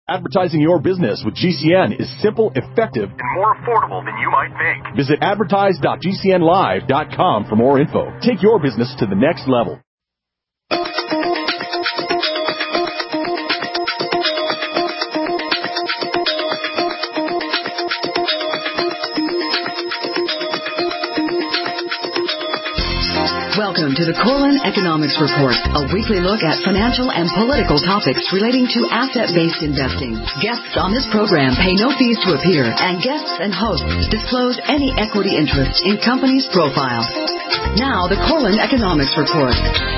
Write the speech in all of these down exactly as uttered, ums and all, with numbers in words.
Advertising your business with G C N is simple, effective, and more affordable than you might think. Visit advertise dot g c n live dot com for more info. Take your business to the next level. Welcome to the Corlin Economics Report, a weekly look at financial and political topics relating to asset-based investing. Guests on this program pay no fees to appear, and guests and hosts disclose any equity interest in companies' profiles. Now, the Corlin Economics Report.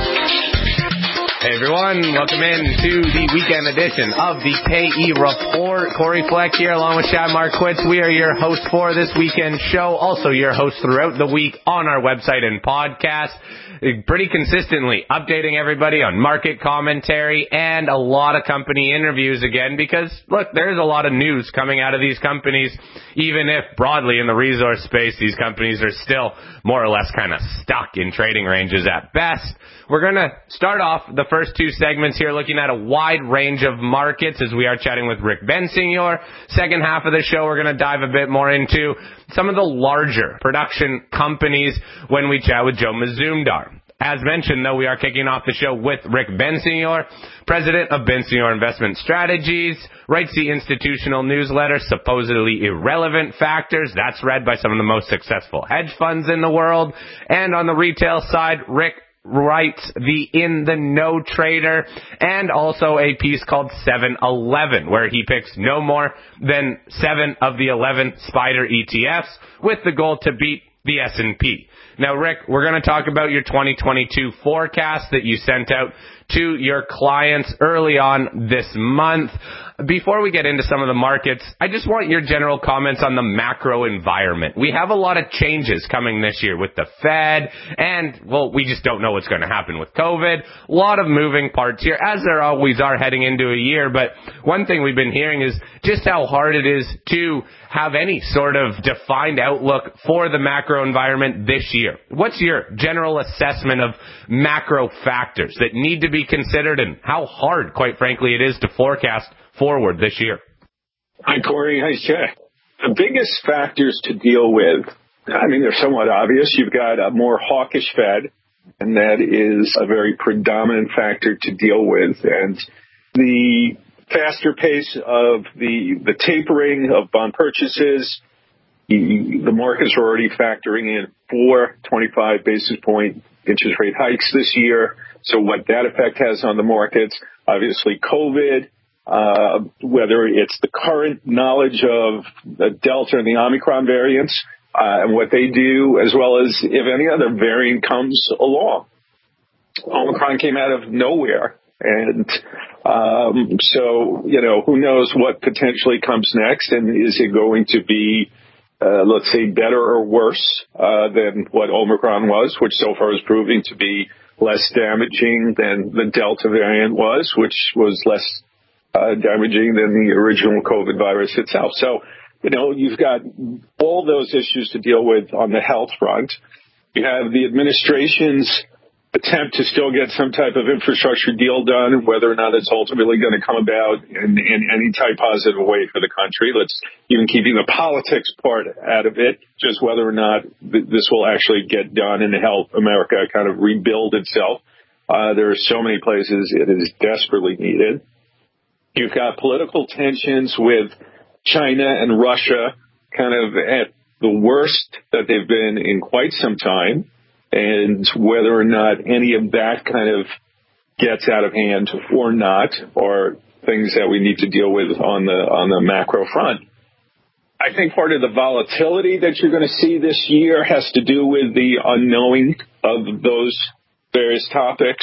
Hey everyone, welcome in to the weekend edition of the K E Report. Corey Fleck here along with Shad Marquitz. We are your hosts for this weekend show, also your hosts throughout the week on our website and podcast. Pretty consistently updating everybody on market commentary and a lot of company interviews again because, look, there's a lot of news coming out of these companies, even if broadly in the resource space these companies are still more or less kind of stuck in trading ranges at best. We're going to start off the first two segments here looking at a wide range of markets as we are chatting with Rick Bensignor. Second half of the show, we're going to dive a bit more into some of the larger production companies when we chat with Joe Mazumdar. As mentioned, though, we are kicking off the show with Rick Bensignor, president of Bensignor Investment Strategies, writes the institutional newsletter, Supposedly Irrelevant Factors. That's read by some of the most successful hedge funds in the world. And on the retail side, Rick writes the In the Know Trader and also a piece called seven eleven, where he picks no more than seven of the eleven SPDR E T Fs with the goal to beat the S and P. Now, Rick, we're going to talk about your twenty twenty-two forecast that you sent out to your clients early on this month. Before we get into some of the markets, I just want your general comments on the macro environment. We have a lot of changes coming this year with the Fed, and, well, we just don't know what's going to happen with COVID. A lot of moving parts here, as there always are heading into a year. But one thing we've been hearing is just how hard it is to have any sort of defined outlook for the macro environment this year. What's your general assessment of macro factors that need to be considered and how hard, quite frankly, it is to forecast forward this year? Hi, Corey. Hi, Jack. The biggest factors to deal with, I mean, they're somewhat obvious. You've got a more hawkish Fed, and that is a very predominant factor to deal with. And the faster pace of the the tapering of bond purchases, the, the markets are already factoring in four twenty-five basis point interest rate hikes this year. So what that effect has on the markets, obviously COVID, Uh, whether it's the current knowledge of the Delta and the Omicron variants uh, and what they do, as well as if any other variant comes along. Omicron came out of nowhere. And um, so, you know, who knows what potentially comes next, and is it going to be, uh, let's say, better or worse uh, than what Omicron was, which so far is proving to be less damaging than the Delta variant was, which was less Uh, damaging than the original COVID virus itself. So, you know, you've got all those issues to deal with on the health front. You have the administration's attempt to still get some type of infrastructure deal done, whether or not it's ultimately going to come about in, in any type positive way for the country. Let's even keeping the politics part out of it, just whether or not th- this will actually get done and help America kind of rebuild itself. Uh, there are so many places it is desperately needed. You've got political tensions with China and Russia kind of at the worst that they've been in quite some time, and whether or not any of that kind of gets out of hand or not are things that we need to deal with on the on the macro front. I think part of the volatility that you're going to see this year has to do with the unknowing of those various topics.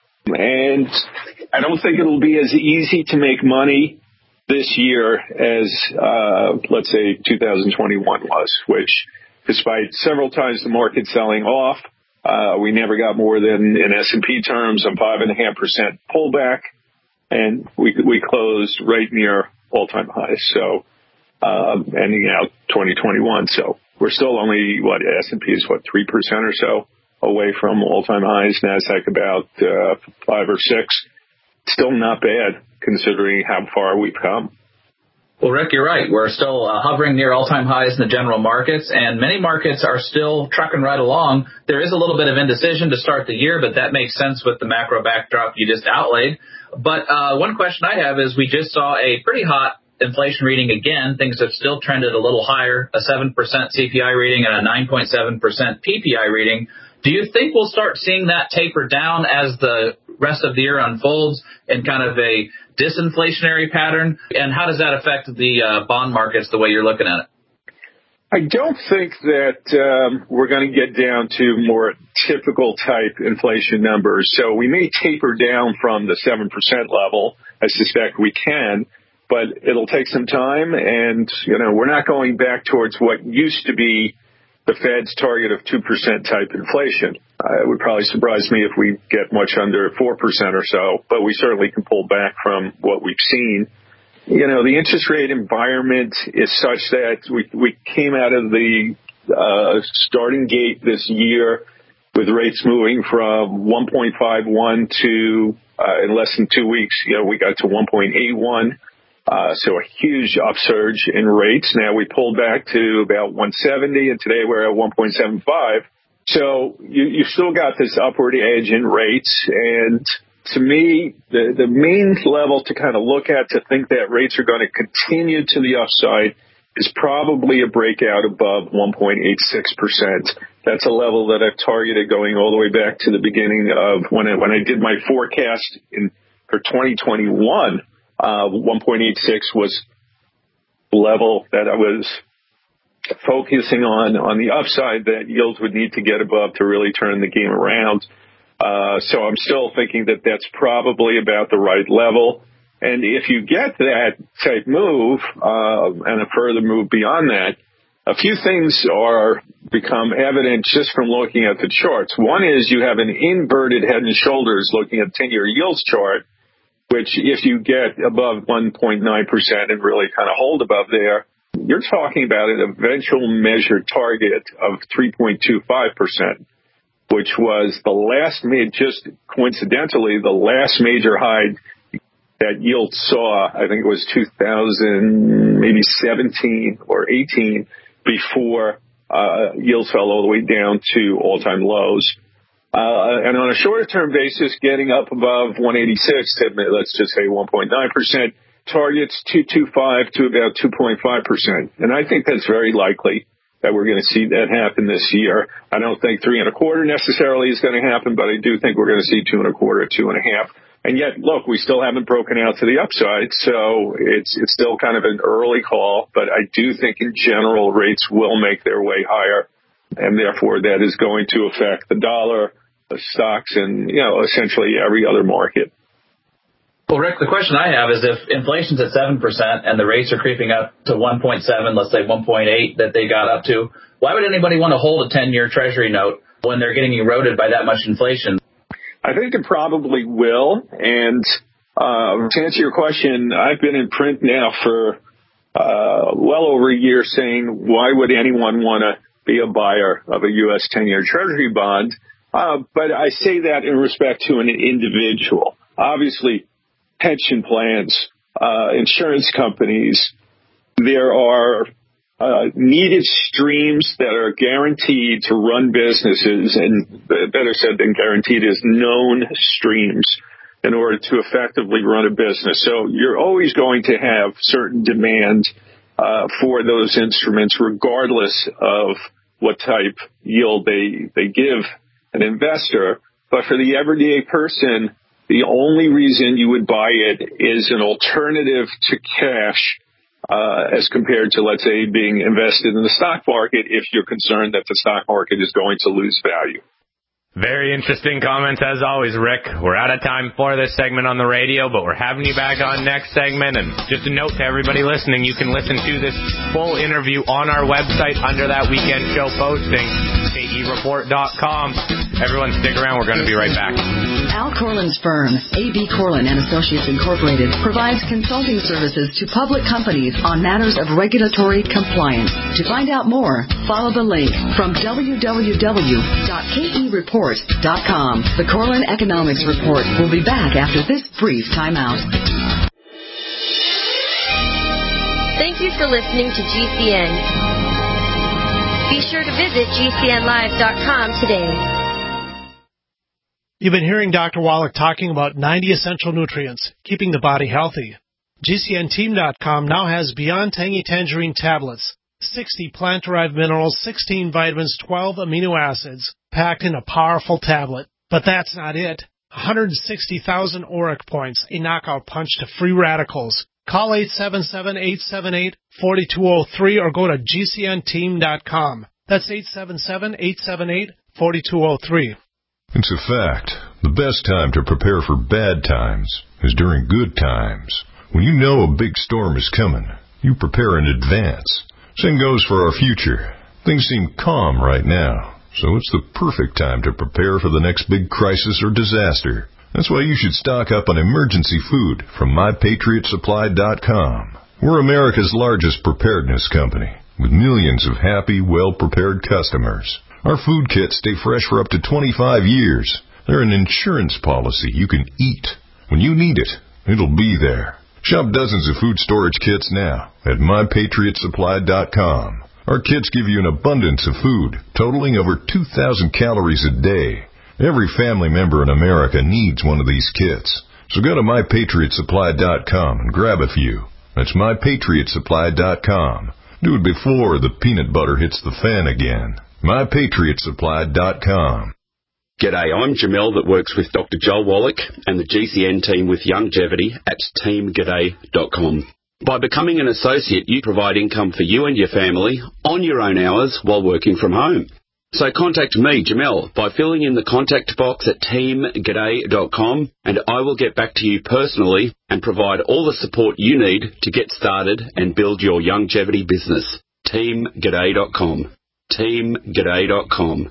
And I don't think it'll be as easy to make money this year as, uh, let's say, two thousand twenty-one was, which, despite several times the market selling off, uh, we never got more than, in S and P terms, a five point five percent pullback, and we we closed right near all-time highs, so um, ending out twenty twenty-one. So we're still only, what, S and P is, what, three percent or so away from all-time highs, NASDAQ about uh, five or six. Still not bad. considering how far we've come. Well, Rick, you're right. We're still uh, hovering near all-time highs in the general markets, and many markets are still trucking right along. There is a little bit of indecision to start the year, but that makes sense with the macro backdrop you just outlaid. But uh, one question I have is we just saw a pretty hot inflation reading again. Things have still trended a little higher, a seven percent C P I reading and a nine point seven percent P P I reading. Do you think we'll start seeing that taper down as the rest of the year unfolds in kind of a disinflationary pattern? And how does that affect the uh, bond markets the way you're looking at it? I don't think that um, we're going to get down to more typical type inflation numbers. So we may taper down from the seven percent level. I suspect we can, but it'll take some time. And, you know, we're not going back towards what used to be the Fed's target of two percent type inflation. Uh, it would probably surprise me if we get much under four percent or so, but we certainly can pull back from what we've seen. You know, the interest rate environment is such that we we came out of the uh, starting gate this year with rates moving from one point five one to, uh, in less than two weeks, you know, we got to one point eight one. Uh, so a huge upsurge in rates. Now we pulled back to about one seventy, and today we're at one point seven five. So you, you've still got this upward edge in rates. And to me, the, the main level to kind of look at to think that rates are going to continue to the upside is probably a breakout above one point eight six percent. That's a level that I've targeted going all the way back to the beginning of when I, when I did my forecast in for twenty twenty-one. Uh, one point eight six was the level that I was focusing on, on the upside that yields would need to get above to really turn the game around. Uh, so I'm still thinking that that's probably about the right level. And if you get that type move, uh, and a further move beyond that, a few things are become evident just from looking at the charts. One is you have an inverted head and shoulders looking at ten-year yields chart, which if you get above one point nine percent and really kind of hold above there, you're talking about an eventual measured target of three point two five percent, which was the last made, just coincidentally, the last major high that yield saw, I think it was two thousand, maybe seventeen or eighteen, before uh, yields fell all the way down to all-time lows. Uh, and on a shorter-term basis, getting up above one eighty-six, let's just say one point nine percent, targets two twenty-five to about two point five percent. And I think that's very likely that we're going to see that happen this year. I don't think three and a quarter necessarily is going to happen, but I do think we're going to see two and a quarter, two and a half. And yet, look, we still haven't broken out to the upside, so it's it's still kind of an early call. But I do think in general rates will make their way higher, and therefore that is going to affect the dollar, the stocks, and, you know, essentially every other market. Well, Rick, the question I have is if inflation's at seven percent and the rates are creeping up to one point seven, let's say one point eight that they got up to, why would anybody want to hold a ten-year Treasury note when they're getting eroded by that much inflation? I think it probably will. And uh, to answer your question, I've been in print now for uh, well over a year saying, why would anyone want to be a buyer of a U S ten-year Treasury bond? Uh, but I say that in respect to an individual. Obviously, pension plans, uh, insurance companies, there are uh, needed streams that are guaranteed to run businesses, and better said than guaranteed is known streams in order to effectively run a business. So you're always going to have certain demand uh, for those instruments regardless of what type yield they, they give an investor. But for the everyday person, the only reason you would buy it is an alternative to cash uh, as compared to, let's say, being invested in the stock market if you're concerned that the stock market is going to lose value. Very interesting comments as always, Rick. We're out of time for this segment on the radio, but we're having you back on next segment. And just a note to everybody listening, you can listen to this full interview on our website under that weekend show posting, K E report dot com. Everyone stick around. We're going to be right back. Al Corlin's firm, A B Corlin and Associates Incorporated, provides consulting services to public companies on matters of regulatory compliance. To find out more, follow the link from w w w dot k e report dot com. The Corlin Economics Report will be back after this brief timeout. Thank you for listening to G C N. Be sure to visit G C N live dot com today. You've been hearing Doctor Wallach talking about ninety essential nutrients, keeping the body healthy. G C N team dot com now has Beyond Tangy Tangerine tablets, sixty plant-derived minerals, sixteen vitamins, twelve amino acids, packed in a powerful tablet. But that's not it. one hundred sixty thousand auric points, a knockout punch to free radicals. Call eight seven seven, eight seven eight, four two zero three or go to G C N team dot com. That's eight seven seven, eight seven eight, four two zero three. It's a fact. The best time to prepare for bad times is during good times. When you know a big storm is coming, you prepare in advance. Same goes for our future. Things seem calm right now, so it's the perfect time to prepare for the next big crisis or disaster. That's why you should stock up on emergency food from my patriot supply dot com. We're America's largest preparedness company, with millions of happy, well-prepared customers. Our food kits stay fresh for up to twenty-five years. They're an insurance policy you can eat. When you need it, it'll be there. Shop dozens of food storage kits now at my patriot supply dot com. Our kits give you an abundance of food, totaling over two thousand calories a day. Every family member in America needs one of these kits. So go to my patriot supply dot com and grab a few. That's my patriot supply dot com. Do it before the peanut butter hits the fan again. my patriot supply dot com. G'day, I'm Jamel that works with Doctor Joel Wallach and the G C N team with Longevity at team g'day dot com. By becoming an associate, you provide income for you and your family on your own hours while working from home. So contact me, Jamel, by filling in the contact box at team g'day dot com, and I will get back to you personally and provide all the support you need to get started and build your longevity business. team g'day dot com. team g'day dot com.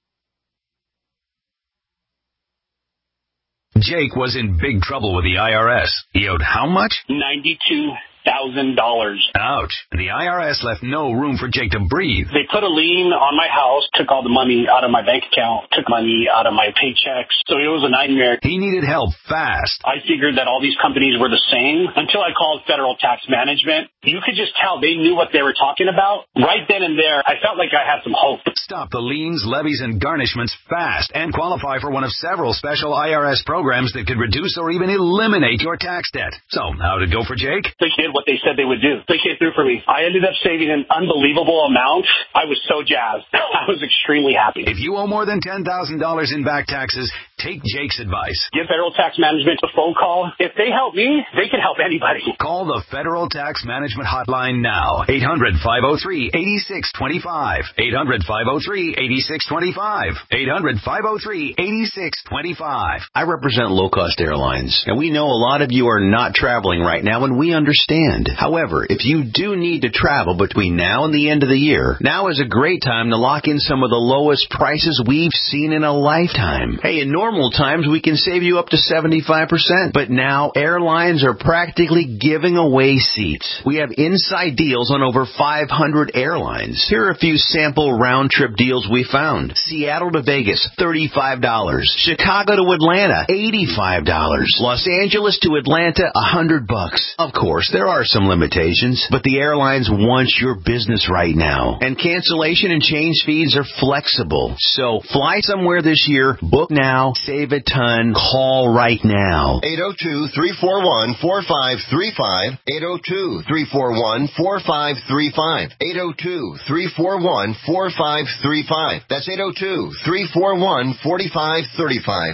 Jake was in big trouble with the I R S. He owed how much? ninety-two thousand dollars. Ouch. The I R S left no room for Jake to breathe. They put a lien on my house, took all the money out of my bank account, took money out of my paychecks. So it was a nightmare. He needed help fast. I figured that all these companies were the same until I called Federal Tax Management. You could just tell they knew what they were talking about. Right then and there, I felt like I had some hope. Stop the liens, levies, and garnishments fast and qualify for one of several special I R S programs that could reduce or even eliminate your tax debt. So, how'd it go for Jake? They did what they said they would do. They came through for me. I ended up saving an unbelievable amount. I was so jazzed. I was extremely happy. If you owe more than ten thousand dollars in back taxes, take Jake's advice. Give Federal Tax Management a phone call. If they help me, they can help anybody. Call the Federal Tax Management Hotline now. eight hundred, five oh three, eight six two five. eight hundred, five oh three, eight six two five. eight hundred, five oh three, eight six two five. I represent low-cost airlines, and we know a lot of you are not traveling right now, and we understand. However, if you do need to travel between now and the end of the year, now is a great time to lock in some of the lowest prices we've seen in a lifetime. Hey, in normal times, we can save you up to seventy-five percent, but now airlines are practically giving away seats. We have inside deals on over five hundred airlines. Here are a few sample round-trip deals we found. Seattle to Vegas, thirty-five dollars. Chicago to Atlanta, eighty-five dollars. Los Angeles to Atlanta, one hundred bucks. Of course, there are some limitations, but the airlines want your business right now. And cancellation and change fees are flexible. So fly somewhere this year, book now, save a ton, call right now. eight oh two, three four one, four five three five. eight oh two, three four one, four five three five. eight oh two, three four one, four five three five. That's eight oh two, three four one, four five three five.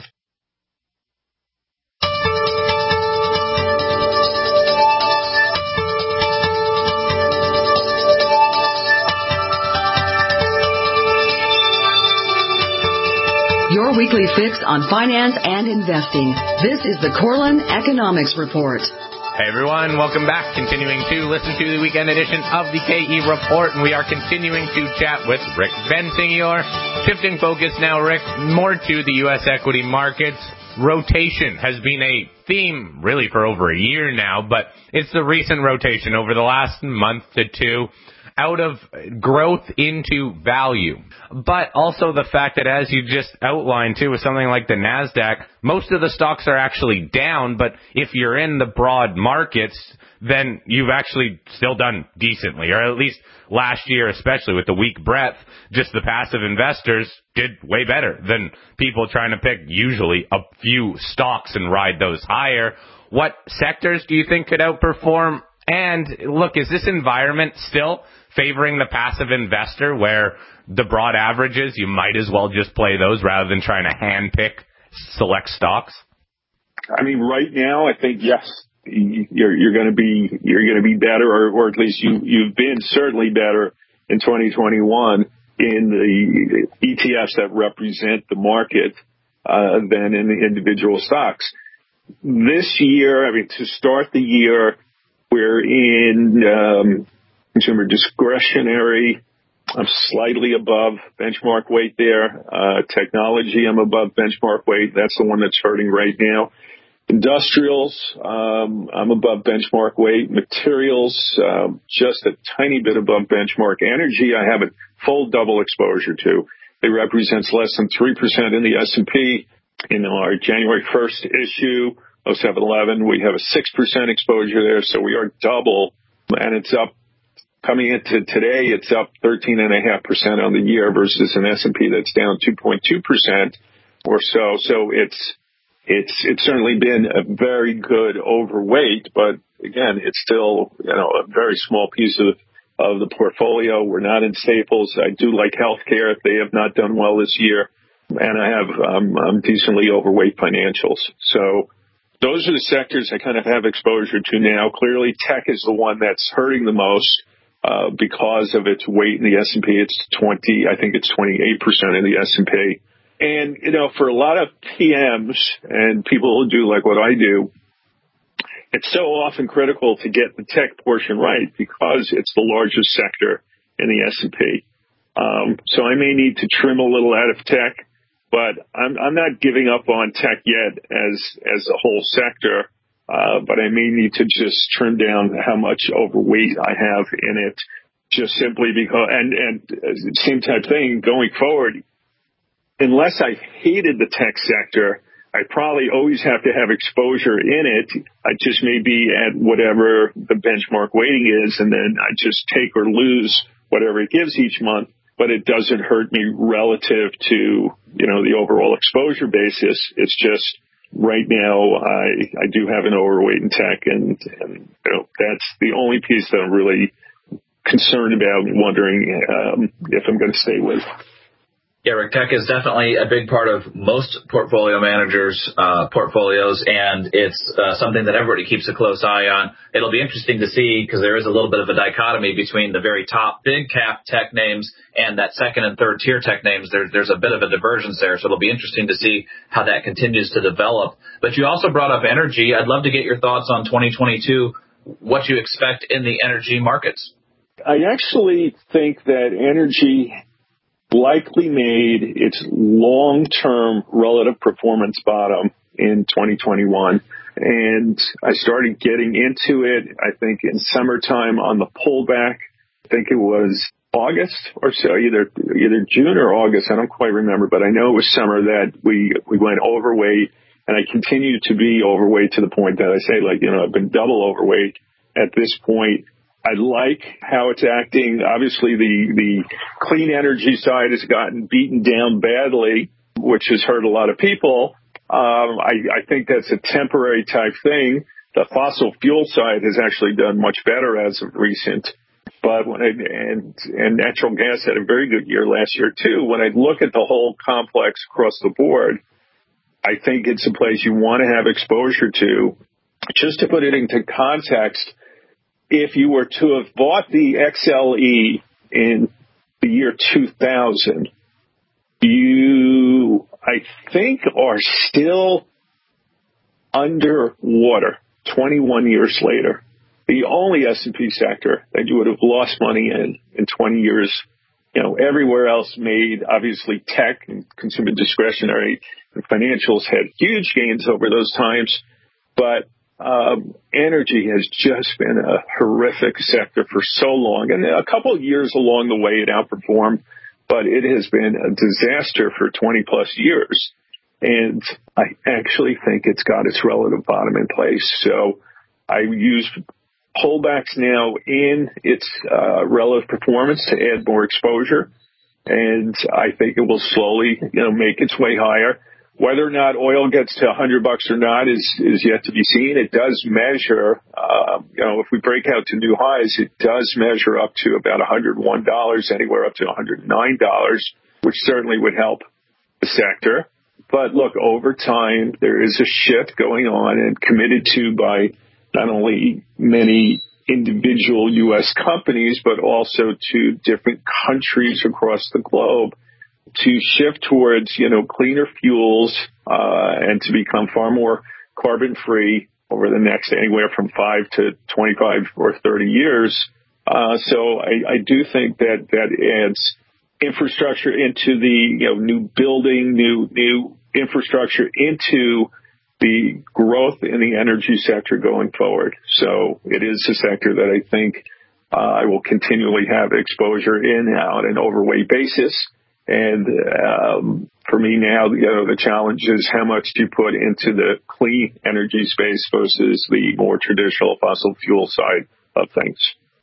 Your weekly fix on finance and investing. This is the Corlin Economics Report. Hey everyone, welcome back. Continuing to listen to the weekend edition of the K E Report, and we are continuing to chat with Rick Bensignor. Shifting focus now, Rick, more to the U S equity markets. Rotation has been a theme really for over a year now, but it's the recent rotation over the last month to two. out of growth into value. But also the fact that, as you just outlined too, with something like the NASDAQ, most of the stocks are actually down, but if you're in the broad markets, then you've actually still done decently, or at least last year, especially with the weak breadth, just the passive investors did way better than people trying to pick usually a few stocks and ride those higher. What sectors do you think could outperform? And look, is this environment still favoring the passive investor where the broad averages, you might as well just play those rather than trying to handpick select stocks? I mean, right now, I think, yes, you're, you're going to be, you're going to be better, or, or at least you, you've been certainly better in twenty twenty-one in the E T Fs that represent the market, uh, than in the individual stocks. This year, I mean, to start the year, we're in, um, consumer discretionary. I'm slightly above benchmark weight there. Uh, technology, I'm above benchmark weight. That's the one that's hurting right now. Industrials, um, I'm above benchmark weight. Materials, um, just a tiny bit above benchmark. Energy, I have a full double exposure to. It represents less than three percent in the S and P. In our January first issue, oh seven eleven, we have a six percent exposure there, so we are double, and it's up. Coming into today, it's up thirteen point five percent on the year versus an S and P that's down two point two percent or so. So it's It's it's certainly been a very good overweight, but again, it's still, you know, a very small piece of of the portfolio. We're not in staples. I do like healthcare. They have not done well this year, and I have um, I'm decently overweight financials. So those are the sectors I kind of have exposure to now. Clearly, tech is the one that's hurting the most uh, because of its weight in the S and P. It's twenty, I think it's twenty-eight percent in the S and P. And, you know, for a lot of P Ms and people who do like what I do, it's so often critical to get the tech portion right because it's the largest sector in the S and P. Um, so I may need to trim a little out of tech, but I'm, I'm not giving up on tech yet as, as a whole sector. Uh, but I may need to just trim down how much overweight I have in it, just simply because, and, and same type thing going forward. Unless I hated the tech sector, I probably always have to have exposure in it. I just may be at whatever the benchmark weighting is, and then I just take or lose whatever it gives each month, but it doesn't hurt me relative to, you know, the overall exposure basis. It's just right now I, I do have an overweight in tech, and, and you know, that's the only piece that I'm really concerned about and wondering um, if I'm going to stay with. Yeah, Rick, tech is definitely a big part of most portfolio managers' uh, portfolios, and it's uh, something that everybody keeps a close eye on. It'll be interesting to see because there is a little bit of a dichotomy between the very top big cap tech names and that second and third tier tech names. There, there's a bit of a divergence there, so it'll be interesting to see how that continues to develop. But you also brought up energy. I'd love to get your thoughts on twenty twenty-two, what you expect in the energy markets. I actually think that energy likely made its long-term relative performance bottom in twenty twenty-one. And I started getting into it, I think, in summertime on the pullback. I think it was August or so, either either June or August. I don't quite remember, but I know it was summer that we, we went overweight. And I continue to be overweight to the point that I say, like, you know, I've been double overweight at this point. I like how it's acting. Obviously, the, the clean energy side has gotten beaten down badly, which has hurt a lot of people. Um, I, I think that's a temporary type thing. The fossil fuel side has actually done much better as of recent. But when I, and, and natural gas had a very good year last year, too. When I look at the whole complex across the board, I think it's a place you want to have exposure to. Just to put it into context, if you were to have bought the X L E in the year two thousand, you, I think, are still underwater twenty-one years later. The only S and P sector that you would have lost money in in twenty years, you know, everywhere else made, obviously tech and consumer discretionary and financials had huge gains over those times. But um, energy has just been a horrific sector for so long. And a couple of years along the way, it outperformed, but it has been a disaster for twenty plus years. And I actually think it's got its relative bottom in place. So I use pullbacks now in its uh, relative performance to add more exposure. And I think it will slowly, you know, make its way higher. Whether or not oil gets to a hundred bucks or not is, is yet to be seen. It does measure, uh, you know, if we break out to new highs, it does measure up to about one hundred one dollars, anywhere up to one hundred nine dollars, which certainly would help the sector. But look, over time, there is a shift going on and committed to by not only many individual U S companies, but also to different countries across the globe to shift towards, you know, cleaner fuels, uh, and to become far more carbon free over the next anywhere from five to twenty-five or thirty years. Uh, so I, I do think that that adds infrastructure into the, you know, new building, new, new infrastructure into the growth in the energy sector going forward. So it is a sector that I think uh, I will continually have exposure in on an overweight basis. And um, for me now, you know, the challenge is how much do you put into the clean energy space versus the more traditional fossil fuel side of things.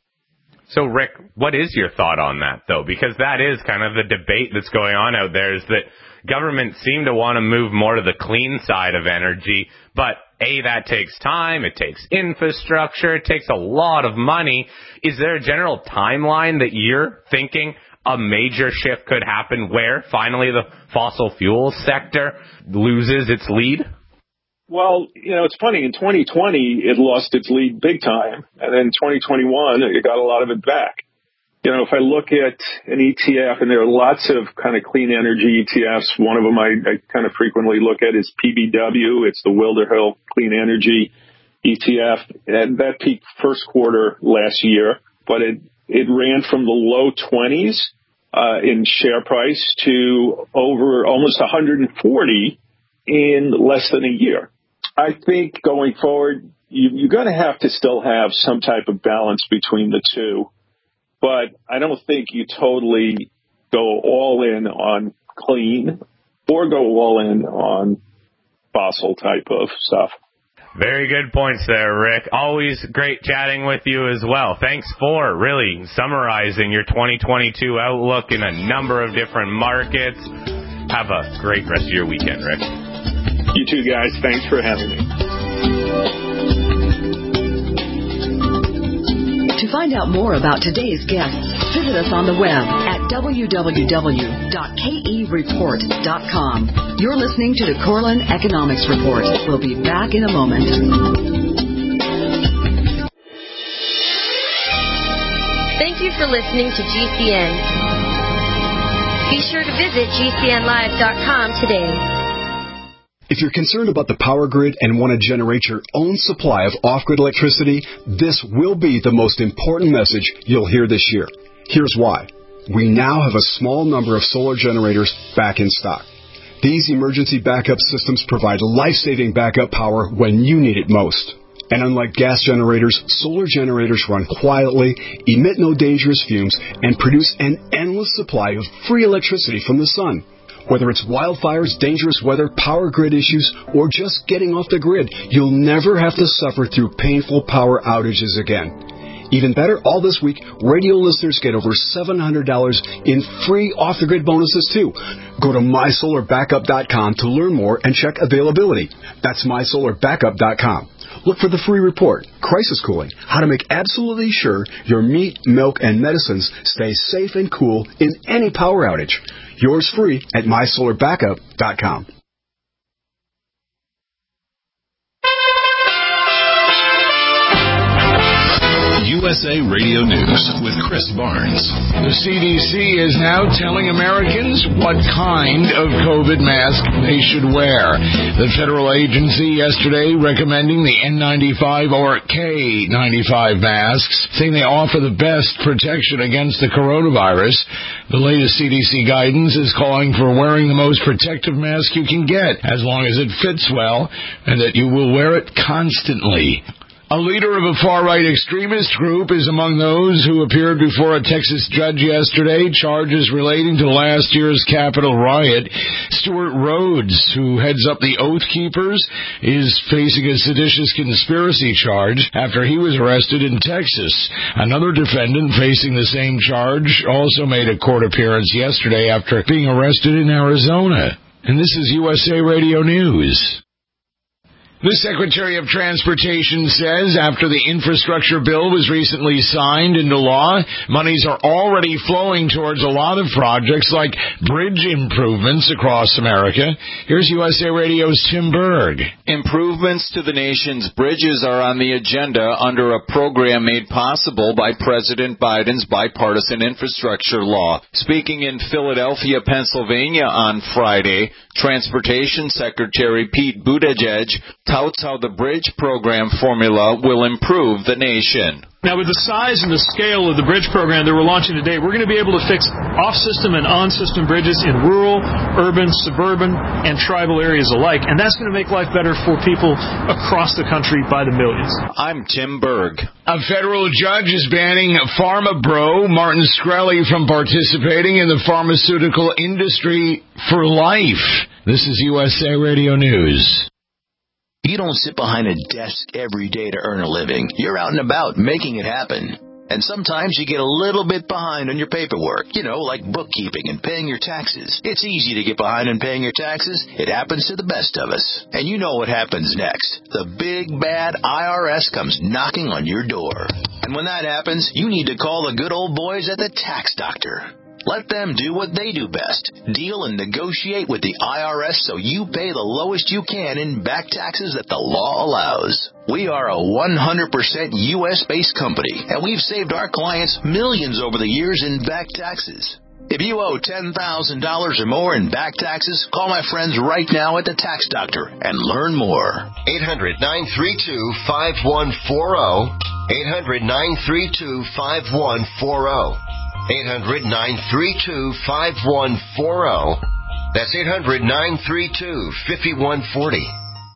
So, Rick, what is your thought on that, though? Because that is kind of the debate that's going on out there, is that governments seem to want to move more to the clean side of energy, but A, that takes time, it takes infrastructure, it takes a lot of money. Is there a general timeline that you're thinking a major shift could happen where finally the fossil fuel sector loses its lead? Well, you know, it's funny. In twenty twenty, it lost its lead big time. And then twenty twenty-one, it got a lot of it back. You know, if I look at an E T F, and there are lots of kind of clean energy E T Fs, one of them I, I kind of frequently look at is P B W. It's the Wilder Hill Clean Energy E T F. And that peaked first quarter last year, but it, it ran from the low twenties uh, in share price to over almost one hundred forty in less than a year. I think going forward, you, you're going to have to still have some type of balance between the two. But I don't think you totally go all in on clean or go all in on fossil type of stuff. Very good points there, Rick. Always great chatting with you as well. Thanks for really summarizing your twenty twenty-two outlook in a number of different markets. Have a great rest of your weekend, Rick. You too, guys. Thanks for having me. To find out more about today's guests, visit us on the web at w w w dot k e report dot com. You're listening to the Corlin Economics Report. We'll be back in a moment. Thank you for listening to G C N. Be sure to visit g c n live dot com today. If you're concerned about the power grid and want to generate your own supply of off-grid electricity, this will be the most important message you'll hear this year. Here's why. We now have a small number of solar generators back in stock. These emergency backup systems provide life-saving backup power when you need it most. And unlike gas generators, solar generators run quietly, emit no dangerous fumes, and produce an endless supply of free electricity from the sun. Whether it's wildfires, dangerous weather, power grid issues, or just getting off the grid, you'll never have to suffer through painful power outages again. Even better, all this week, radio listeners get over seven hundred dollars in free off-the-grid bonuses, too. Go to my solar backup dot com to learn more and check availability. That's my solar backup dot com. Look for the free report, Crisis Cooling, how to make absolutely sure your meat, milk, and medicines stay safe and cool in any power outage. Yours free at my solar backup dot com. U S A Radio News with Chris Barnes. The C D C is now telling Americans what kind of COVID mask they should wear. The federal agency yesterday recommending the N ninety-five or K ninety-five masks, saying they offer the best protection against the coronavirus. The latest C D C guidance is calling for wearing the most protective mask you can get, as long as it fits well, and that you will wear it constantly. A leader of a far-right extremist group is among those who appeared before a Texas judge yesterday, charges relating to last year's Capitol riot. Stuart Rhodes, who heads up the Oath Keepers, is facing a seditious conspiracy charge after he was arrested in Texas. Another defendant facing the same charge also made a court appearance yesterday after being arrested in Arizona. And this is U S A Radio News. The Secretary of Transportation says after the infrastructure bill was recently signed into law, monies are already flowing towards a lot of projects like bridge improvements across America. Here's U S A Radio's Tim Berg. Improvements to the nation's bridges are on the agenda under a program made possible by President Biden's bipartisan infrastructure law. Speaking in Philadelphia, Pennsylvania on Friday, Transportation Secretary Pete Buttigieg touts how the bridge program formula will improve the nation. Now, with the size and the scale of the bridge program that we're launching today, we're going to be able to fix off-system and on-system bridges in rural, urban, suburban, and tribal areas alike, and that's going to make life better for people across the country by the millions. I'm Tim Berg. A federal judge is banning pharma bro Martin Shkreli from participating in the pharmaceutical industry for life. This is U S A Radio News. You don't sit behind a desk every day to earn a living. You're out and about making it happen. And sometimes you get a little bit behind on your paperwork, you know, like bookkeeping and paying your taxes. It's easy to get behind on paying your taxes. It happens to the best of us. And you know what happens next. The big, bad I R S comes knocking on your door. And when that happens, you need to call the good old boys at the Tax Doctor. Let them do what they do best. Deal and negotiate with the I R S so you pay the lowest you can in back taxes that the law allows. We are a one hundred percent U S-based company, and we've saved our clients millions over the years in back taxes. If you owe ten thousand dollars or more in back taxes, call my friends right now at the Tax Doctor and learn more. eight hundred, nine three two, five one four zero. eight hundred, nine three two, five one four zero. eight hundred, nine three two, five one four zero. That's eight hundred, nine three two, five one four zero.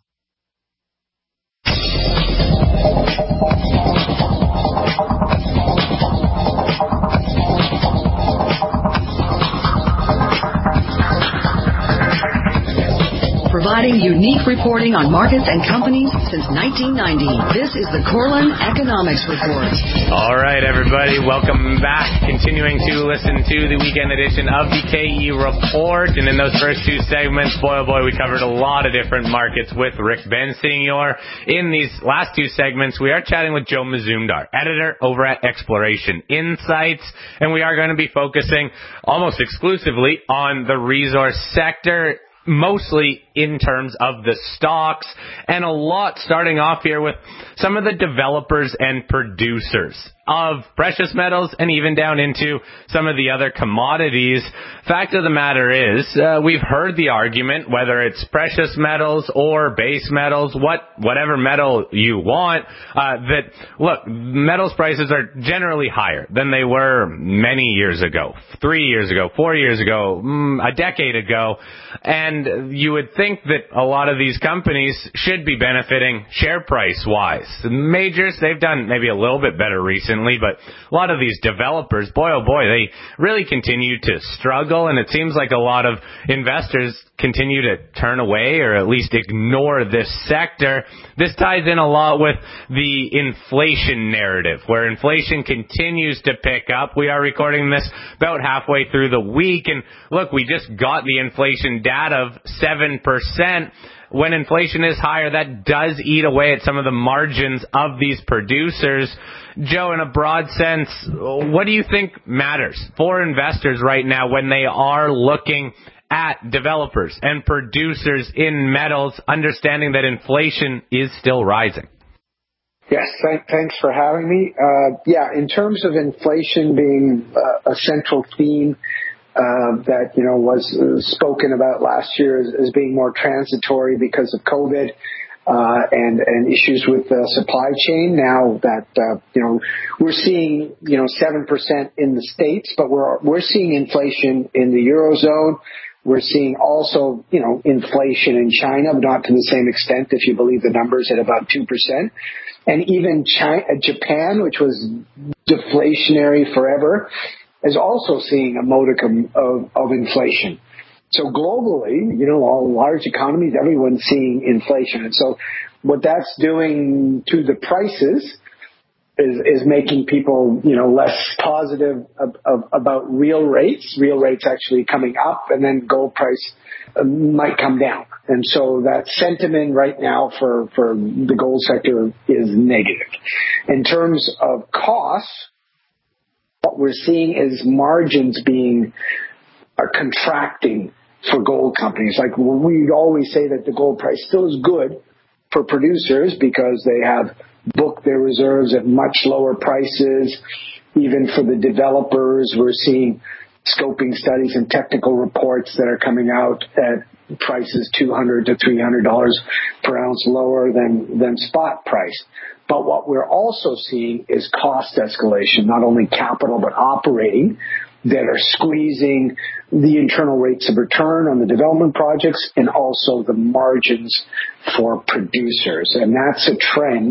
Providing unique reporting on markets and companies since nineteen ninety. This is the Corlin Economics Report. All right, everybody, welcome back. Continuing to listen to the weekend edition of the K E Report. And in those first two segments, boy, oh boy, we covered a lot of different markets with Rick Bensignor. In these last two segments, we are chatting with Joe Mazumdar, editor over at Exploration Insights. And we are going to be focusing almost exclusively on the resource sector, mostly in terms of the stocks, and a lot starting off here with some of the developers and producers of precious metals and even down into some of the other commodities. Fact of the matter is, uh, we've heard the argument, whether it's precious metals or base metals, what whatever metal you want, uh, that, look, metals prices are generally higher than they were many years ago, three years ago, four years ago, mm, a decade ago, and you would think that a lot of these companies should be benefiting share price-wise. The majors, they've done maybe a little bit better recently, but a lot of these developers, boy, oh boy, they really continue to struggle, and it seems like a lot of investors continue to turn away or at least ignore this sector. This ties in a lot with the inflation narrative, where inflation continues to pick up. We are recording this about halfway through the week, and look, we just got the inflation data of seven percent. When inflation is higher, that does eat away at some of the margins of these producers. Joe, in a broad sense, what do you think matters for investors right now when they are looking at developers and producers in metals, understanding that inflation is still rising? Yes, th- thanks for having me. Uh, yeah, in terms of inflation being uh, a central theme uh, that, you know, was uh, spoken about last year as, as being more transitory because of COVID uh, and, and issues with the supply chain. Now that, uh, you know, we're seeing, you know, seven percent in the States, but we're, we're seeing inflation in the Eurozone. We're seeing also, you know, inflation in China, but not to the same extent, if you believe the numbers, at about two percent. And even China, Japan, which was deflationary forever, is also seeing a modicum of, of inflation. So globally, you know, all large economies, everyone's seeing inflation. And so what that's doing to the prices is, is making people, you know, less positive of, of, about real rates, real rates actually coming up, and then gold price uh, might come down. And so that sentiment right now for, for the gold sector is negative. In terms of costs, what we're seeing is margins being are contracting for gold companies. Like we always say that the gold price still is good for producers because they have booked their reserves at much lower prices. Even for the developers, we're seeing scoping studies and technical reports that are coming out at prices two hundred to three hundred dollars per ounce lower than, than spot price. But what we're also seeing is cost escalation, not only capital but operating, that are squeezing the internal rates of return on the development projects and also the margins for producers. And that's a trend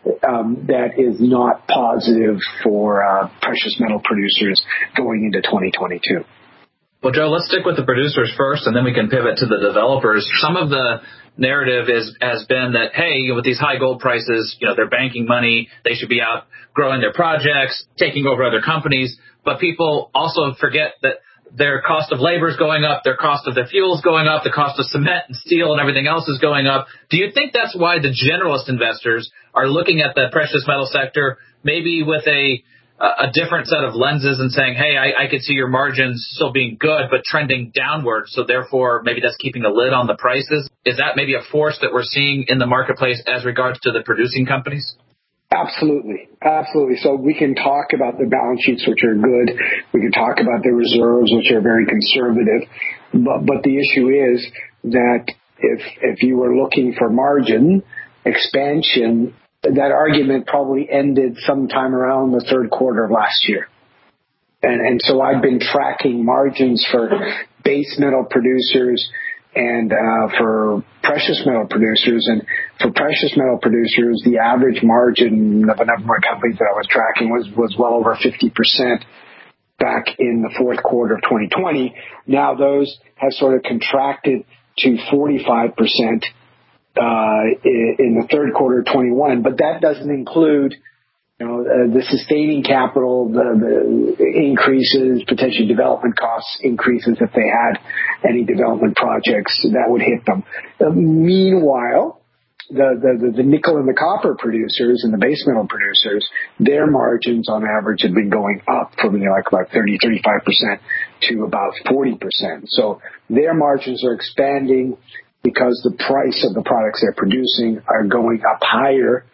um, that is not positive for uh, precious metal producers going into twenty twenty-two. Well, Joe, let's stick with the producers first, and then we can pivot to the developers. Some of the narrative is has been that, hey, with these high gold prices, you know, they're banking money, they should be out growing their projects, taking over other companies. But people also forget that their cost of labor is going up, their cost of their fuel is going up, the cost of cement and steel and everything else is going up. Do you think that's why the generalist investors are looking at the precious metal sector maybe with a a different set of lenses and saying, hey, I, I could see your margins still being good, but trending downward, so therefore maybe that's keeping a lid on the prices? Is that maybe a force that we're seeing in the marketplace as regards to the producing companies? Absolutely. Absolutely. So we can talk about the balance sheets, which are good. We can talk about the reserves, which are very conservative. But, but the issue is that if, if you were looking for margin expansion, that argument probably ended sometime around the third quarter of last year. And, and so I've been tracking margins for base metal producers and uh, for precious metal producers. And for precious metal producers, the average margin of a number of companies that I was tracking was, was well over fifty percent back in the fourth quarter of twenty twenty. Now those have sort of contracted to forty-five percent uh, in the third quarter of twenty-one. But that doesn't include, you know, uh, the sustaining capital, the, the increases, potentially development costs increases if they had any development projects that would hit them. Uh, meanwhile, the, the, the nickel and the copper producers and the base metal producers, their margins on average have been going up from, you know, like about thirty, thirty-five percent to about forty percent. So their margins are expanding because the price of the products they're producing are going up higher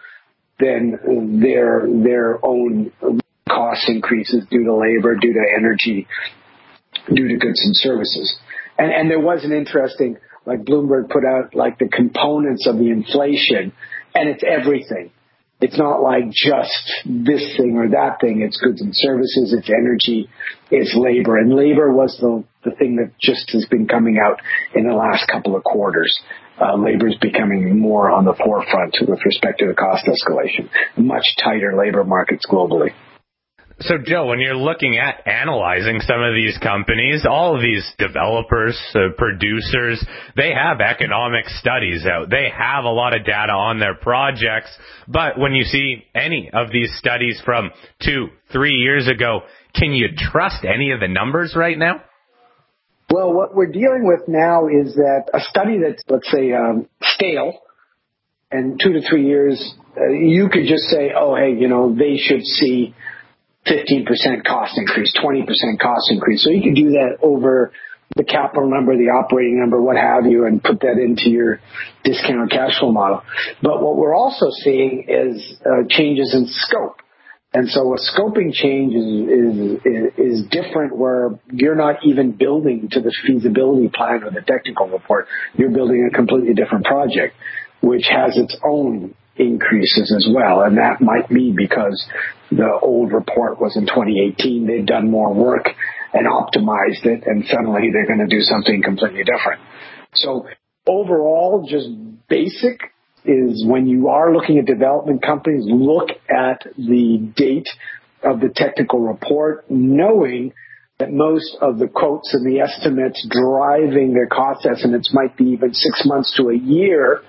than their their own cost increases due to labor, due to energy, due to goods and services. And, and there was an interesting, like Bloomberg put out, like the components of the inflation, and it's everything. It's not like just this thing or that thing. It's goods and services, it's energy, it's labor. And labor was the, the thing that just has been coming out in the last couple of quarters. Uh, labor is becoming more on the forefront with respect to the cost escalation. Much tighter labor markets globally. So, Joe, when you're looking at analyzing some of these companies, all of these developers, uh, producers, they have economic studies out. They have a lot of data on their projects. But when you see any of these studies from two, three years ago, can you trust any of the numbers right now? Well, what we're dealing with now is that a study that's, let's say, um, stale, and two to three years, uh, you could just say, oh, hey, you know, they should see fifteen percent cost increase, twenty percent cost increase. So you can do that over the capital number, the operating number, what have you, and put that into your discounted cash flow model. But what we're also seeing is uh, changes in scope. And so a scoping change is, is, is different where you're not even building to the feasibility plan or the technical report. You're building a completely different project, which has its own increases as well. And that might be because the old report was in twenty eighteen. They'd done more work and optimized it, and suddenly they're going to do something completely different. So overall, just basic is when you are looking at development companies, look at the date of the technical report, knowing that most of the quotes and the estimates driving their cost estimates might be even six months to a year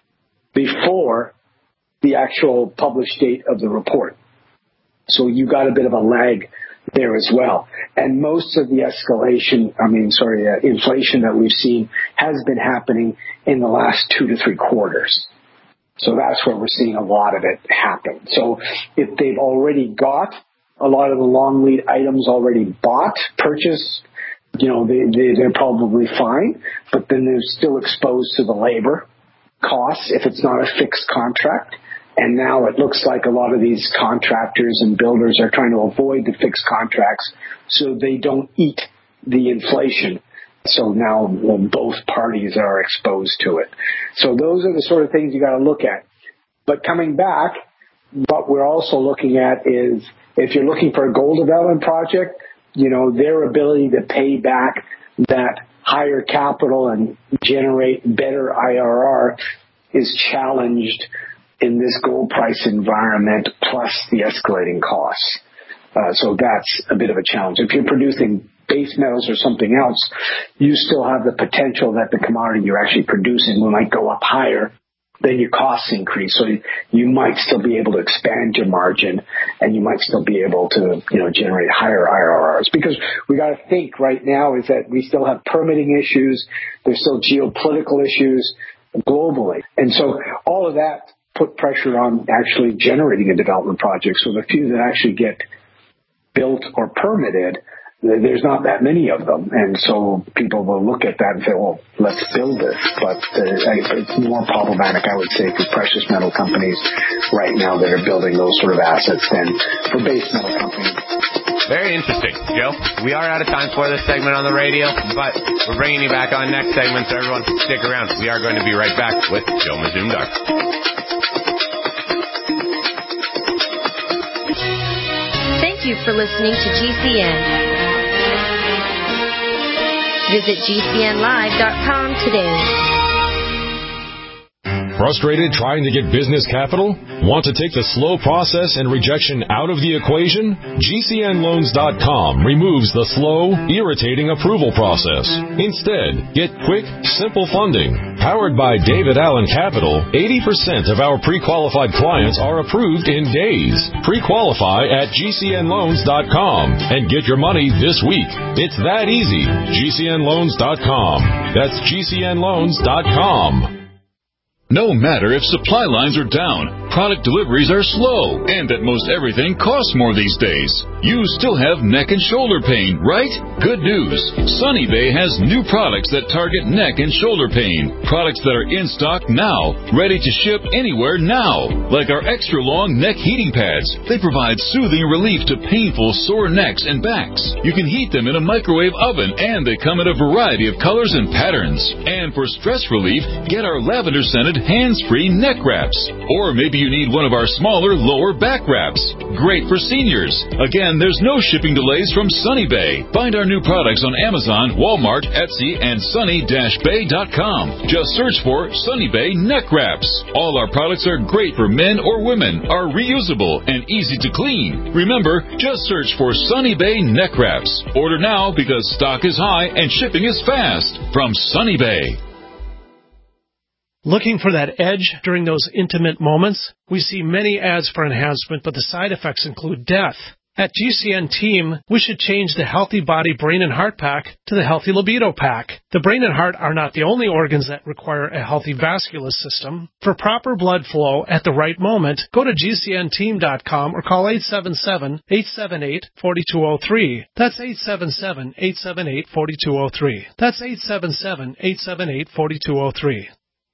before the actual published date of the report. So you got a bit of a lag there as well. And most of the escalation, I mean, sorry, uh, inflation that we've seen has been happening in the last two to three quarters. So that's where we're seeing a lot of it happen. So if they've already got a lot of the long lead items already bought, purchased, you know, they, they, they're probably fine, but then they're still exposed to the labor costs if it's not a fixed contract. And now it looks like a lot of these contractors and builders are trying to avoid the fixed contracts so they don't eat the inflation. So now well, both parties are exposed to it. So those are the sort of things you got to look at. But coming back, what we're also looking at is if you're looking for a gold development project, you know, their ability to pay back that higher capital and generate better I R R is challenged in this gold price environment, plus the escalating costs. Uh, so that's a bit of a challenge. If you're producing base metals or something else, you still have the potential that the commodity you're actually producing might go up higher, then your costs increase. So you, you might still be able to expand your margin, and you might still be able to, you know, generate higher I R Rs. Because we got to think right now is that we still have permitting issues. There's still geopolitical issues globally. And so all of that put pressure on actually generating a development project. So the few that actually get built or permitted, there's not that many of them. And so people will look at that and say, well, let's build it. But uh, it's more problematic, I would say, for precious metal companies right now that are building those sort of assets than for base metal companies. Very interesting, Joe. We are out of time for this segment on the radio, but we're bringing you back on next segment, so everyone stick around. We are going to be right back with Joe Mazumdar. Thank you for listening to G C N. Visit G C N live dot com today. Frustrated trying to get business capital? Want to take the slow process and rejection out of the equation? G C N loans dot com removes the slow, irritating approval process. Instead, get quick, simple funding. Powered by David Allen Capital, eighty percent of our pre-qualified clients are approved in days. Pre-qualify at G C N loans dot com and get your money this week. It's that easy. G C N loans dot com. That's G C N loans dot com. No matter if supply lines are down, product deliveries are slow, and that most everything costs more these days, you still have neck and shoulder pain, right? Good news. Sunny Bay has new products that target neck and shoulder pain. Products that are in stock now, ready to ship anywhere now. Like our extra long neck heating pads. They provide soothing relief to painful sore necks and backs. You can heat them in a microwave oven, and they come in a variety of colors and patterns. And for stress relief, get our lavender scented hands-free neck wraps. Or maybe you need one of our smaller lower back wraps. Great for seniors. Again, there's no shipping delays from Sunny Bay. Find our new products on Amazon, Walmart, Etsy, and sunny dash bay dot com. Just search for Sunny Bay neck wraps. All our products are great for men or women, are reusable, and easy to clean. Remember, just search for Sunny Bay neck wraps. Order now because stock is high and shipping is fast. From Sunny Bay. Looking for that edge during those intimate moments? We see many ads for enhancement, but the side effects include death. At G C N Team, we should change the Healthy Body, Brain, and Heart Pack to the Healthy Libido Pack. The brain and heart are not the only organs that require a healthy vascular system. For proper blood flow at the right moment, go to G C N team dot com or call eight seven seven, eight seven eight, four two zero three. That's eight seven seven, eight seven eight, four two zero three. That's eight seven seven, eight seven eight, four two zero three.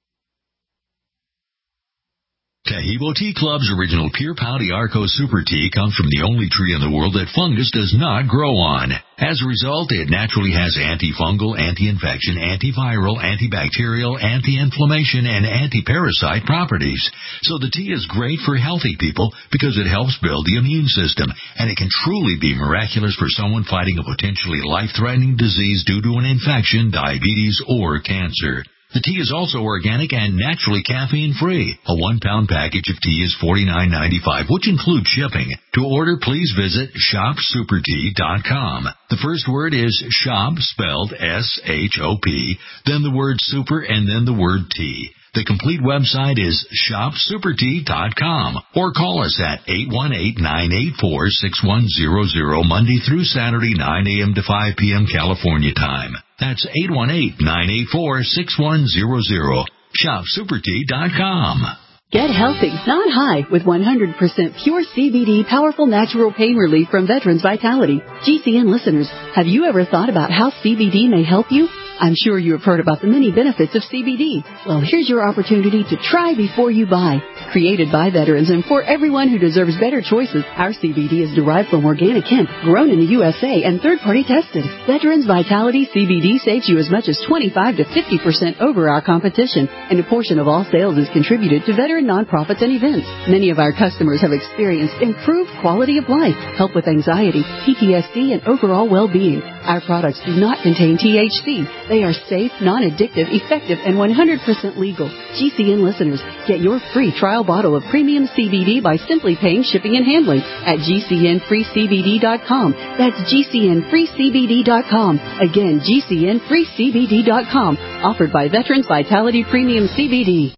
Taheebo Tea Club's original Pure Pau Arco Super Tea comes from the only tree in the world that fungus does not grow on. As a result, it naturally has antifungal, anti-infection, antiviral, antibacterial, anti-inflammation, and anti-parasite properties. So the tea is great for healthy people because it helps build the immune system, and it can truly be miraculous for someone fighting a potentially life-threatening disease due to an infection, diabetes, or cancer. The tea is also organic and naturally caffeine-free. A one-pound package of tea is forty-nine ninety-five, which includes shipping. To order, please visit shop super tea dot com. The first word is shop, spelled S H O P, then the word super, and then the word tea. The complete website is shop super tea dot com, or call us at eight one eight, nine eight four, six one zero zero Monday through Saturday, nine a.m. to five p.m. California time. That's eight one eight, nine eight four, six one zero zero. shop super tea dot com. Get healthy, not high, with one hundred percent pure C B D powerful natural pain relief from Veterans Vitality. G C N listeners, have you ever thought about how C B D may help you? I'm sure you have heard about the many benefits of C B D. Well, here's your opportunity to try before you buy. Created by veterans and for everyone who deserves better choices, our C B D is derived from organic hemp, grown in the U S A and third-party tested. Veterans Vitality C B D saves you as much as twenty-five to fifty percent over our competition, and a portion of all sales is contributed to veteran nonprofits and events. Many of our customers have experienced improved quality of life, help with anxiety, P T S D, and overall well-being. Our products do not contain T H C. They are safe, non-addictive, effective, and one hundred percent legal. G C N listeners, get your free trial bottle of premium C B D by simply paying shipping and handling at G C N free C B D dot com. That's G C N free C B D dot com. Again, G C N free C B D dot com. Offered by Veterans Vitality Premium C B D.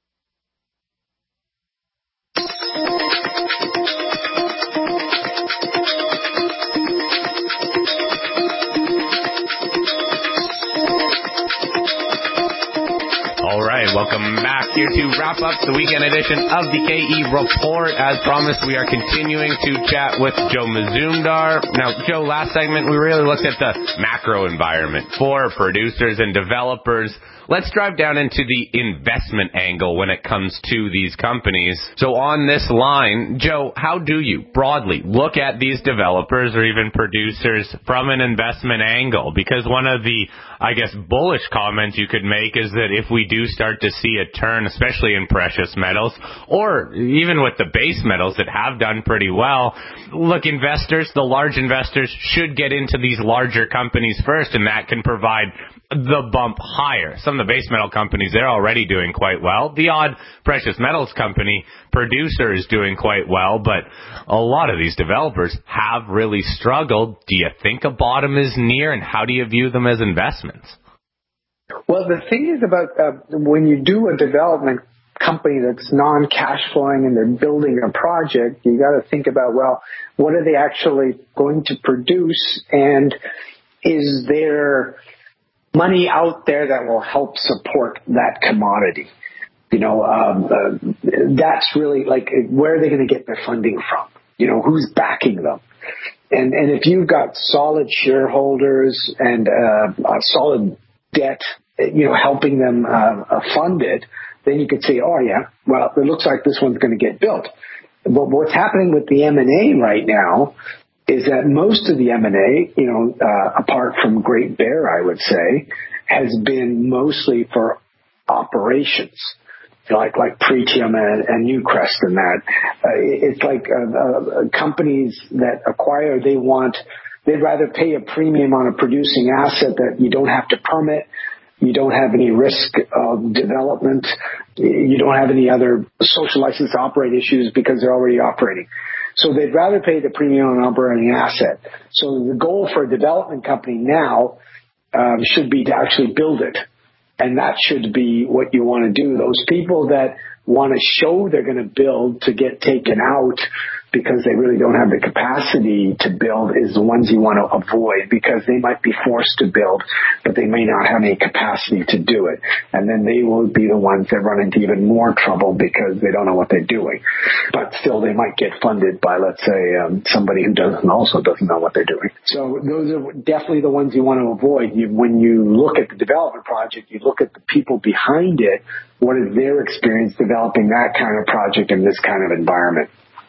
Welcome back here to wrap up the weekend edition of the K E Report. As promised, we are continuing to chat with Joe Mazumdar. Now, Joe, last segment, we really looked at the macro environment for producers and developers. Let's drive down into the investment angle when it comes to these companies. So on this line, Joe, how do you broadly look at these developers or even producers from an investment angle? Because one of the, I guess, bullish comments you could make is that if we do start to see a turn, especially in precious metals, or even with the base metals that have done pretty well, look, investors, the large investors, should get into these larger companies first, and that can provide the bump higher. Some of the base metal companies, they're already doing quite well. The odd precious metals company producer is doing quite well, but a lot of these developers have really struggled. Do you think a bottom is near, and how do you view them as investments? Well, the thing is about uh, when you do a development company that's non-cash flowing and they're building a project, you got to think about, well, what are they actually going to produce, and is there money out there that will help support that commodity? You know, um, uh, that's really like, where are they going to get their funding from? You know, who's backing them? And and if you've got solid shareholders and uh, a solid debt, you know, helping them uh, fund it, then you could say, oh yeah, well, it looks like this one's going to get built. But what's happening with the M and A right now is that most of the M and A, you know, uh, apart from Great Bear, I would say, has been mostly for operations, like like Pretium and, and Newcrest and that. Uh, it's like uh, uh, companies that acquire, they want, they'd rather pay a premium on a producing asset that you don't have to permit, you don't have any risk of development, you don't have any other social license to operate issues because they're already operating. So they'd rather pay the premium on an operating asset. So the goal for a development company now um, should be to actually build it. And that should be what you want to do. Those people that want to show they're going to build to get taken out because they really don't have the capacity to build is the ones you want to avoid, because they might be forced to build, but they may not have any capacity to do it. And then they will be the ones that run into even more trouble because they don't know what they're doing. But still, they might get funded by, let's say, um, somebody who doesn't also doesn't know what they're doing. So those are definitely the ones you want to avoid. You, when you look at the development project, you look at the people behind it. What is their experience developing that kind of project in this kind of environment?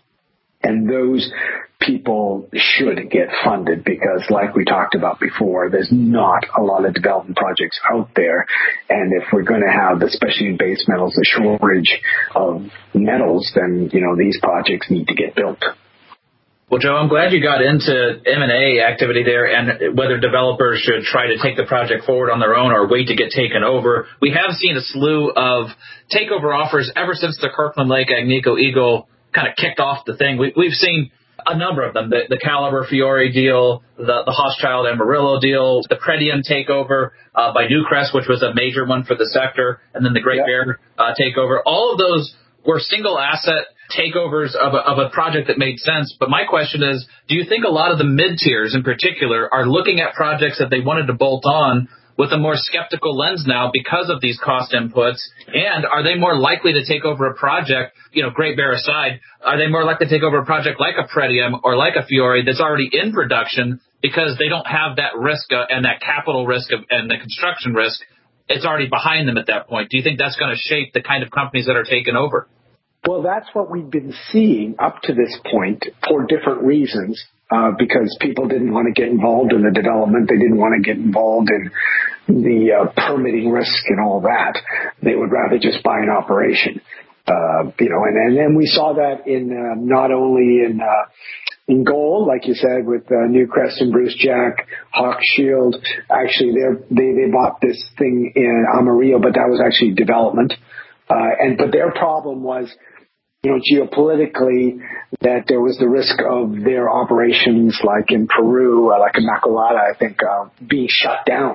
And those people should get funded because, like we talked about before, there's not a lot of development projects out there. And if we're going to have, especially in base metals, a shortage of metals, then, you know, these projects need to get built. Well, Joe, I'm glad you got into M and A activity there and whether developers should try to take the project forward on their own or wait to get taken over. We have seen a slew of takeover offers ever since the Kirkland Lake Agnico Eagle kind of kicked off the thing. We, we've seen a number of them, the, the Calibre Fiore deal, the, the Hochschild Amarillo deal, the Pretium takeover uh, by Newcrest, which was a major one for the sector, and then the Great yep. Bear uh, takeover. All of those were single asset takeovers of a, of a project that made sense. But my question is, do you think a lot of the mid-tiers in particular are looking at projects that they wanted to bolt on with a more skeptical lens now because of these cost inputs? And are they more likely to take over a project, you know, Great Bear aside, are they more likely to take over a project like a Pretium or like a Fiore that's already in production because they don't have that risk uh, and that capital risk of, and the construction risk? It's already behind them at that point. Do you think that's going to shape the kind of companies that are taken over? Well, that's what we've been seeing up to this point for different reasons. Uh, because people didn't want to get involved in the development. They didn't want to get involved in the uh, permitting risk and all that. They would rather just buy an operation. Uh, you know, and, and then we saw that in uh, not only in uh, in gold, like you said, with uh, Newcrest and Brucejack, Hochschild. Actually, they they bought this thing in Amarillo, but that was actually development. Uh, and but their problem was, you know, geopolitically, that there was the risk of their operations, like in Peru, uh, like in Immaculada, I think, uh, being shut down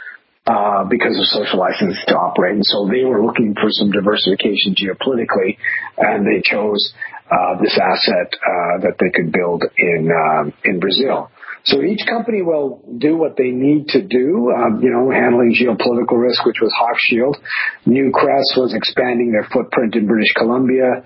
uh, because of social license to operate. And so they were looking for some diversification geopolitically, and they chose uh, this asset uh, that they could build in uh, in Brazil. So each company will do what they need to do, um, you know, handling geopolitical risk, which was Hochschild. Newcrest was expanding their footprint in British Columbia.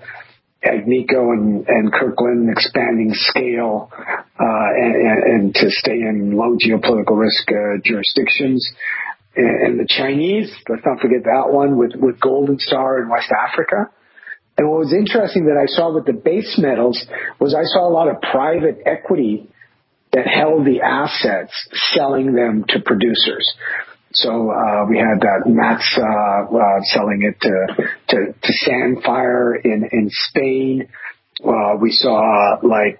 Agnico and, and Kirkland expanding scale uh, and, and to stay in low geopolitical risk uh, jurisdictions. And, and the Chinese, let's not forget that one, with, with Golden Star in West Africa. And what was interesting that I saw with the base metals was I saw a lot of private equity that held the assets, selling them to producers. So uh, we had uh, Mats uh, uh, selling it to, to, to Sandfire in, in Spain. Uh, we saw like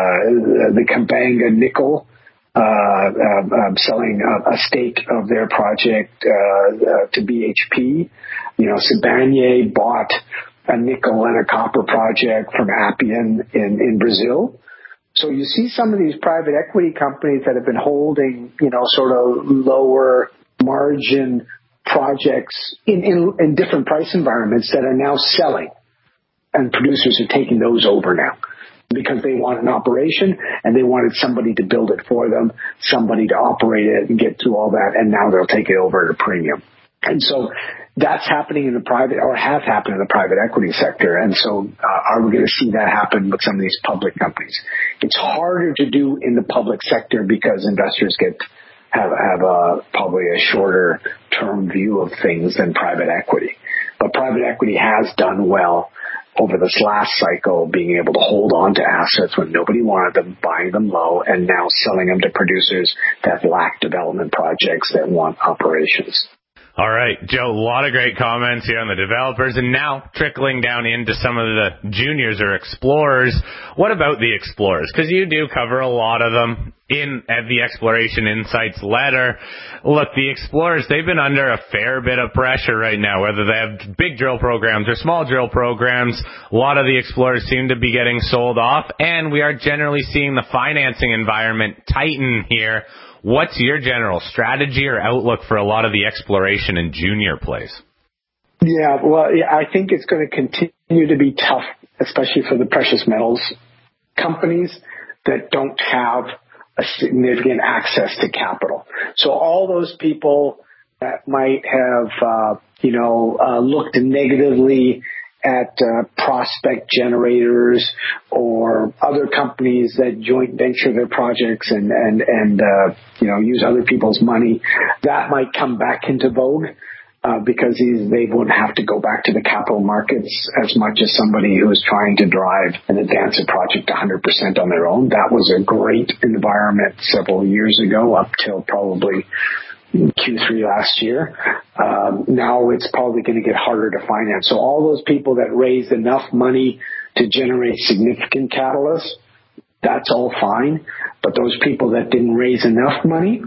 uh, the Kabanga Nickel uh, uh, um, selling a, a stake of their project uh, uh, to B H P. You know, Sibanye bought a nickel and a copper project from Appian in, in Brazil. So you see some of these private equity companies that have been holding, you know, sort of lower margin projects in, in, in different price environments that are now selling, and producers are taking those over now because they want an operation and they wanted somebody to build it for them, somebody to operate it and get through all that, and now they'll take it over at a premium. And so that's happening in the private, or has happened in the private equity sector. And so uh, are we going to see that happen with some of these public companies? It's harder to do in the public sector because investors get have, have a, probably a shorter term view of things than private equity. But private equity has done well over this last cycle, being able to hold on to assets when nobody wanted them, buying them low, and now selling them to producers that lack development projects that want operations. All right, Joe, a lot of great comments here on the developers, and now trickling down into some of the juniors or explorers. What about the explorers? Because you do cover a lot of them in at the Exploration Insights letter. Look, the explorers, they've been under a fair bit of pressure right now, whether they have big drill programs or small drill programs. A lot of the explorers seem to be getting sold off, and we are generally seeing the financing environment tighten here. What's your general strategy or outlook for a lot of the exploration and junior plays? Yeah, well, I think it's going to continue to be tough, especially for the precious metals companies that don't have a significant access to capital. So all those people that might have, uh, you know, uh, looked negatively at uh, prospect generators or other companies that joint venture their projects and, and, and uh, you know, use other people's money, that might come back into vogue. Uh, because these, they wouldn't have to go back to the capital markets as much as somebody who is trying to drive and advance a project one hundred percent on their own. That was a great environment several years ago, up till probably Q three last year. Um, now it's probably going to get harder to finance. So all those people that raised enough money to generate significant catalysts, that's all fine. But those people that didn't raise enough money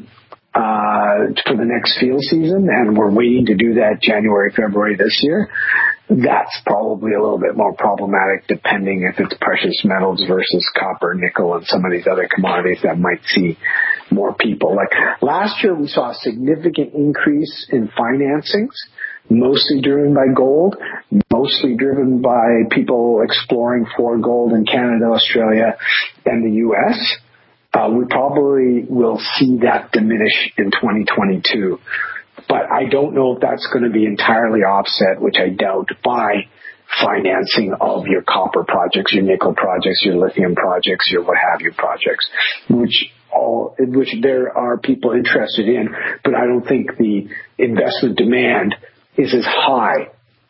Uh, for the next field season, and we're waiting to do that January, February this year, that's probably a little bit more problematic depending if it's precious metals versus copper, nickel, and some of these other commodities that might see more people. Like last year, we saw a significant increase in financings, mostly driven by gold, mostly driven by people exploring for gold in Canada, Australia, and the U S Uh, we probably will see that diminish in twenty twenty-two. But I don't know if that's going to be entirely offset, which I doubt, by financing of your copper projects, your nickel projects, your lithium projects, your what have you projects, which all, which there are people interested in. But I don't think the investment demand is as high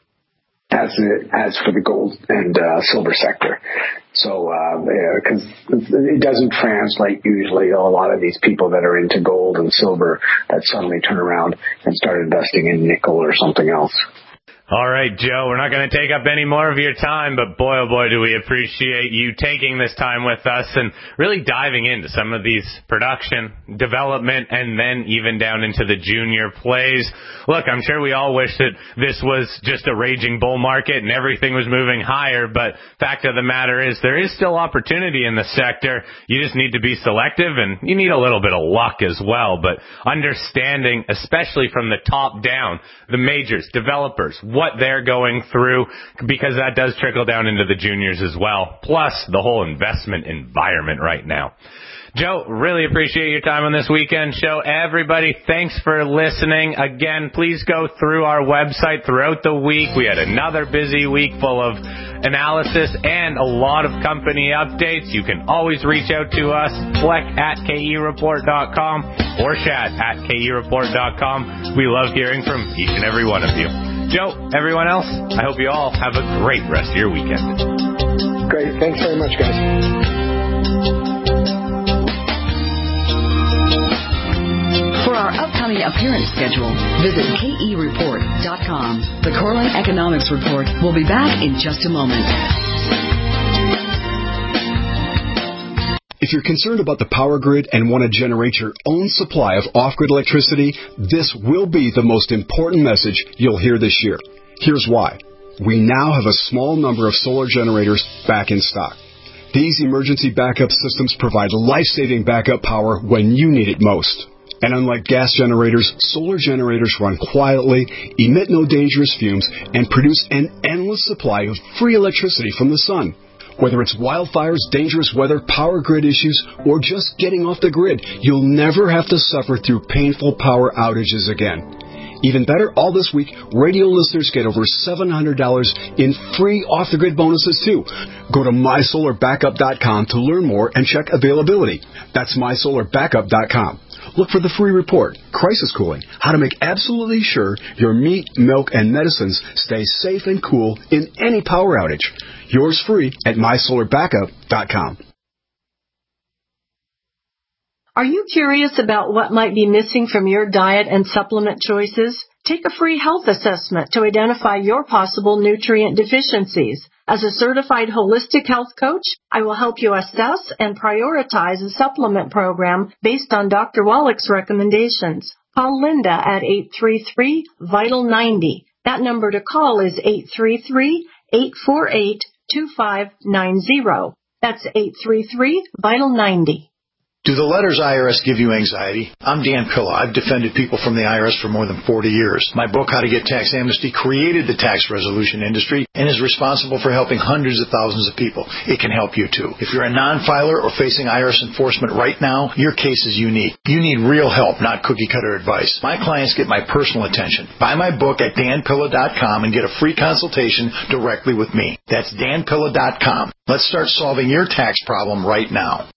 as it, as for the gold and uh, silver sector. So, because uh, yeah, it doesn't translate usually a lot of these people that are into gold and silver that suddenly turn around and start investing in nickel or something else. All right, Joe, we're not going to take up any more of your time, but boy, oh boy, do we appreciate you taking this time with us and really diving into some of these production, development, and then even down into the junior plays. Look, I'm sure we all wish that this was just a raging bull market and everything was moving higher, but fact of the matter is there is still opportunity in the sector. You just need to be selective, and you need a little bit of luck as well, but understanding, especially from the top down, the majors, developers, what they're going through, because that does trickle down into the juniors as well, plus the whole investment environment right now. Joe, really appreciate your time on this weekend show. Everybody, thanks for listening. Again, please go through our website throughout the week. We had another busy week full of analysis and a lot of company updates. You can always reach out to us, fleck at K E report dot com or chat at K E report dot com. We love hearing from each and every one of you. Joe, everyone else, I hope you all have a great rest of your weekend. Great. Thanks very much, guys. For our upcoming appearance schedule, visit K E report dot com. The Corlin Economics Report will be back in just a moment. If you're concerned about the power grid and want to generate your own supply of off-grid electricity, this will be the most important message you'll hear this year. Here's why. We now have a small number of solar generators back in stock. These emergency backup systems provide life-saving backup power when you need it most. And unlike gas generators, solar generators run quietly, emit no dangerous fumes, and produce an endless supply of free electricity from the sun. Whether it's wildfires, dangerous weather, power grid issues, or just getting off the grid, you'll never have to suffer through painful power outages again. Even better, all this week, radio listeners get over seven hundred dollars in free off-the-grid bonuses, too. Go to my solar backup dot com to learn more and check availability. That's my solar backup dot com. Look for the free report, Crisis Cooling, how to make absolutely sure your meat, milk, and medicines stay safe and cool in any power outage. Yours free at my solar backup dot com. Are you curious about what might be missing from your diet and supplement choices? Take a free health assessment to identify your possible nutrient deficiencies. As a certified holistic health coach, I will help you assess and prioritize a supplement program based on Doctor Wallach's recommendations. Call Linda at eight three three, vital ninety. That number to call is eight three three, eight four eight, two five nine zero. That's eight three three, vital ninety. Do the letters I R S give you anxiety? I'm Dan Pilla. I've defended people from the I R S for more than forty years. My book, How to Get Tax Amnesty, created the tax resolution industry and is responsible for helping hundreds of thousands of people. It can help you too. If you're a non-filer or facing I R S enforcement right now, your case is unique. You need real help, not cookie-cutter advice. My clients get my personal attention. Buy my book at dan pilla dot com and get a free consultation directly with me. That's dan pilla dot com. Let's start solving your tax problem right now.